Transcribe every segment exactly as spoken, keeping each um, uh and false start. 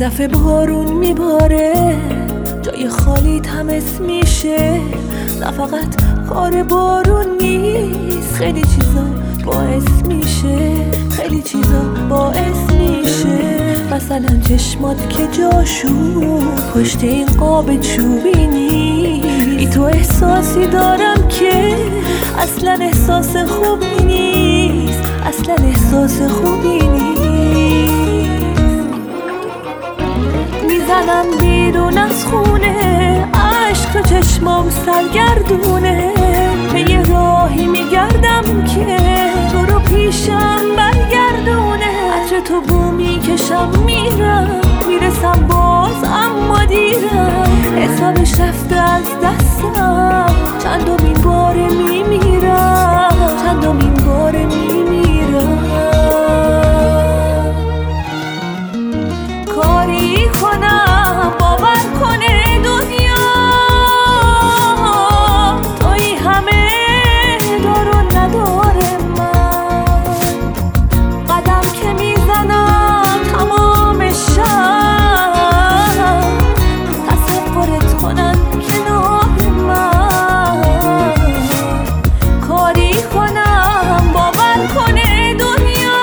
دفعه بارون میباره جای خالی تمس میشه، نه فقط کار بارون نیست، خیلی چیزا باعث میشه، خیلی چیزا باعث میشه. مثلا چشمات که جاشون پشت این قاب چوبی نیست، تو احساسی دارم که اصلا احساس خوبی نیست، اصلا احساس خوبی نیست. میزنم بیرون از خونه، عشق تو چشمام سرگردونه، به یه راهی میگردم که تو رو پیشم برگردونه. عطر تو بو میکشم میرم، میرسم باز اما دیرم، حسابش رفته از دستم، چندمین باره میمیرم، چندمین باره میمیرم. کاری کنم باور کنه دنیا توی همه دار و نداره، من قدم که میزنم تمام شب تصورت کنن کنار من. کاری کنم باور کنه دنیا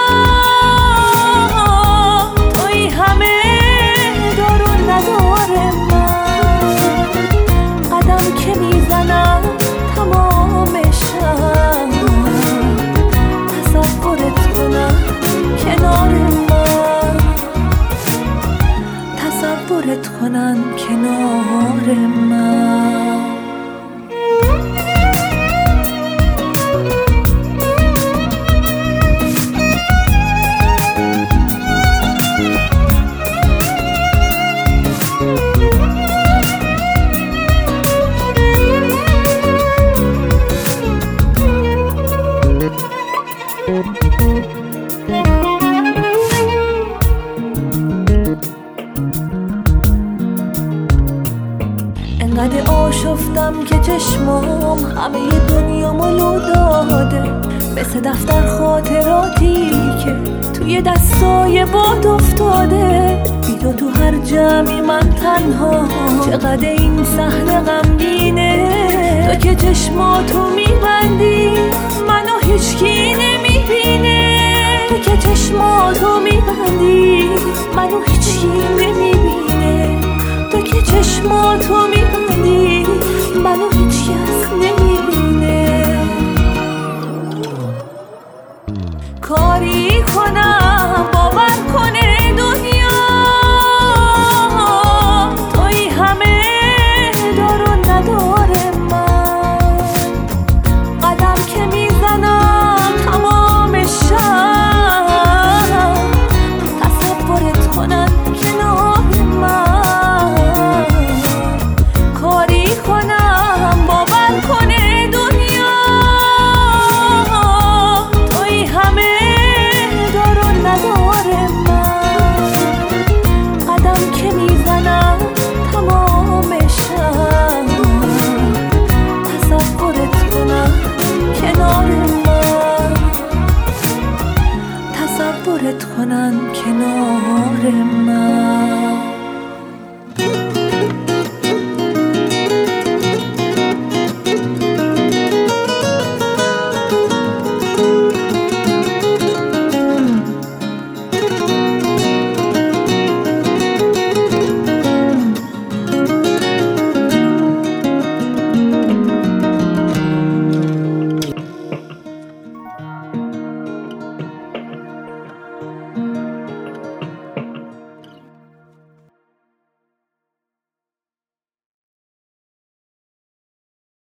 توی همه دار و نداره، من قدم که میزنم تمام شب تصورت کنم کنار من، تصورت کنن کنار من. انقدر آشفتم که چشمام همه دنیامو لو داده، مثل دفتر خاطراتی که توی دستای باد افتاده. بی تو تو هر جمعی من تنها، چقدر این صحنه غمگینه. تو که چشماتو میبندی منو هیچکی نمیبینه، تو که چشماتو میبندی منو هیچکی نمیبینه، تو که چشماتو میبندی منو هیچ کس نمیبینه. کاری کنم باور کنه